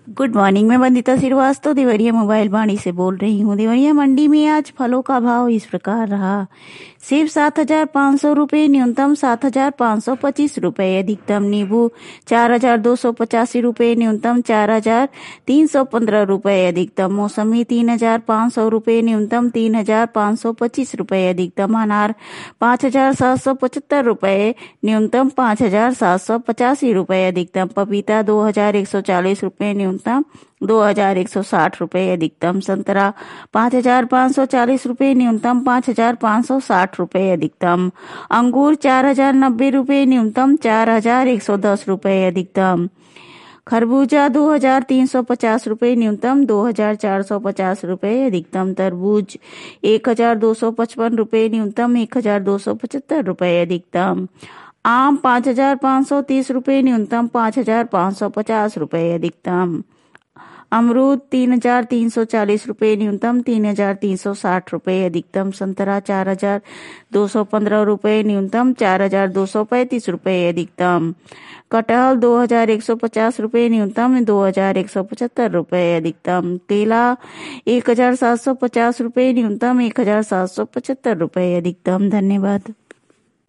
Good morning. मैं Vandita Srivastava Deoria mobile Vani से बोल रही हूँ। देवरिया मंडी में आज फलों का भाव इस प्रकार रहा। सेब 7,500 रुपये न्यूनतम, 7,525 रुपये अधिकतम। नींबू 4,285 रुपये न्यूनतम, 4,315 रुपये अधिकतम। मौसमी 3,500 रुपये न्यूनतम, 3,525 रुपये अधिकतम। अनार 5,775 रुपये न्यूनतम, 5,785 रुपये अधिकतम। पपीता 2,140 रुपये न्यूनतम, 2,160 रुपये अधिकतम। संतरा 5,540 रुपये न्यूनतम, 5,560 रुपये अधिकतम। अंगूर 4,090 रुपये न्यूनतम, 4,110 रुपये अधिकतम। खरबूजा 2,350 रुपये न्यूनतम, 2,450 रुपये अधिकतम। तरबूज 1,255 रुपये न्यूनतम, 1,275 रुपये अधिकतम। आम 5,530 रुपये न्यूनतम, 5,550 रुपये अधिकतम। अमरूद 3,340 रुपये न्यूनतम, 3,360 रुपये अधिकतम। संतरा 4,215 रुपये न्यूनतम, 4,235 रुपये अधिकतम। कटहल 2,150 रुपये न्यूनतम, 2,175 रुपये अधिकतम। केला 1,750 रुपये न्यूनतम, 1,775 रुपये अधिकतम। धन्यवाद।